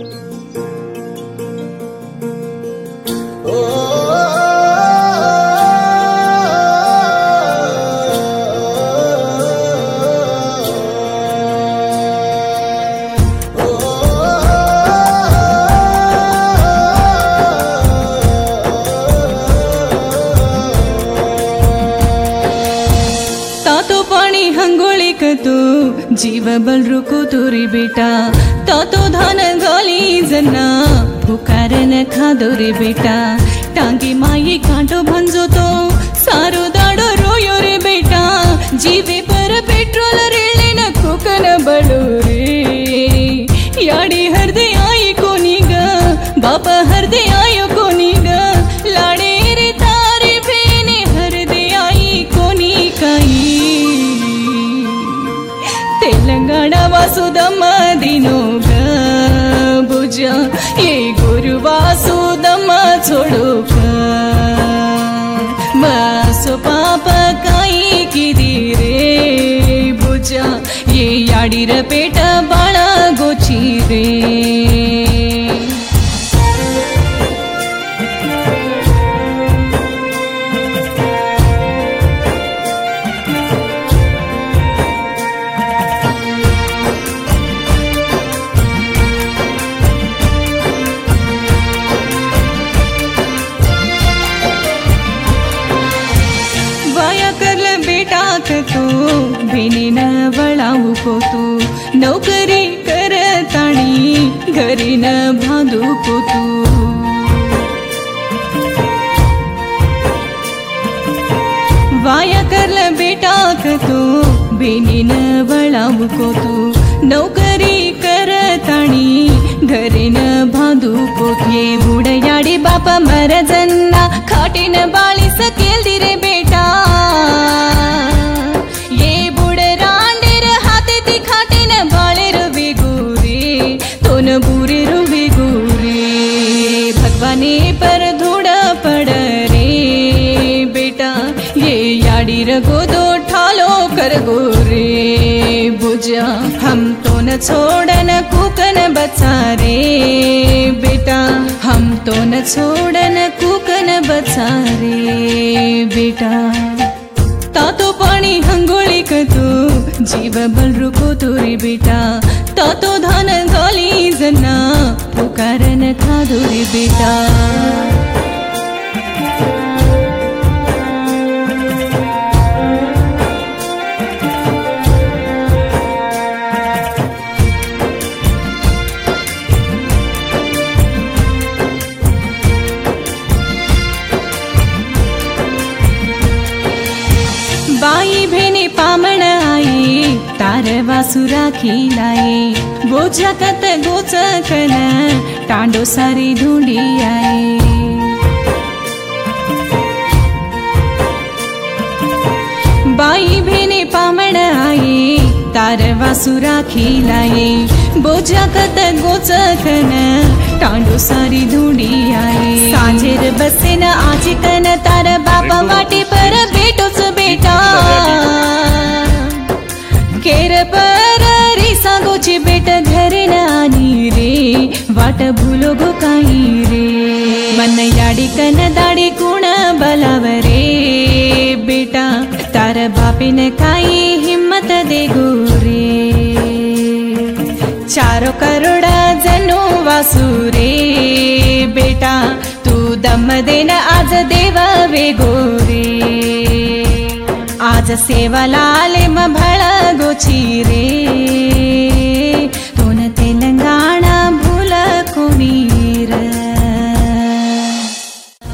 जीव बल रुको तोरी बेटा तो धान गाली जना पुकार न खादो रे बेटा टांगी माई कांटो भंजो तो सारो दाड़ो रोयो रे बेटा जीवे पर पेट्रोल रेले न कोकन बड़ो रे याड़ी हरदे आई कोनी गा बापा हरदे आयो कोनी गा लाड़े रे तारे बेने हरदे आई कोनी काई तेलंगाना वासुदम्मा दिनोगा बुझा ये गुरु वासुदम्मा छोड़ोगा मासो पापा काई की रे बुझा ये याड़ी रपेटा बाड़ा गोची रे तो बेने न वळाऊ को तू नौकरी करताणी घरी न भांदू को तू वाया करल बेटा तो बेने न वळाऊ को तू नौकरी करताणी घरी न भांदू को ये बुडयाडी बापा मरजना खाटी न बाळी सकेल दी रे बेटा बुरे रुबे गुरे भगवाने पर धूड़ा पड़ रे बेटा ये याड़ी रगो दो ठालो कर गोरे बुझा हम तो न छोड़न कुकन बचा रे बेटा हम तो न छोड़न कुकन बचा रे बेटा तातो पानी हंगोली कतो जीव बल रुको तोरी बेटा तातो धान गाली जना पुकार न खादो रे बेटा बाई भेने पामण आई तार वासुरा खिलाए बोझा कत गोचकन टांडो सारी ढूंढी आए बाई भेने पामण आई तार वासुरा खिलाए बोझा कत गोचकन टांडो सारी ढूंढी आए सांझेर बसे न आजे कन तार बापा वाटे पर बेटोच बेटा केर पर रेसा गोची बेटा घरे न आनी रे वाट भूलो गो काई रे मन याडी कन दाड़ी कुण बलाव रे बेटा तार बापे न काई हिम्मत दे गो रे 4 करोड़ जनो वासु रे बेटा तू दम देना आज देवा वे गोरे आज सेवा लाले म भळ गोची रे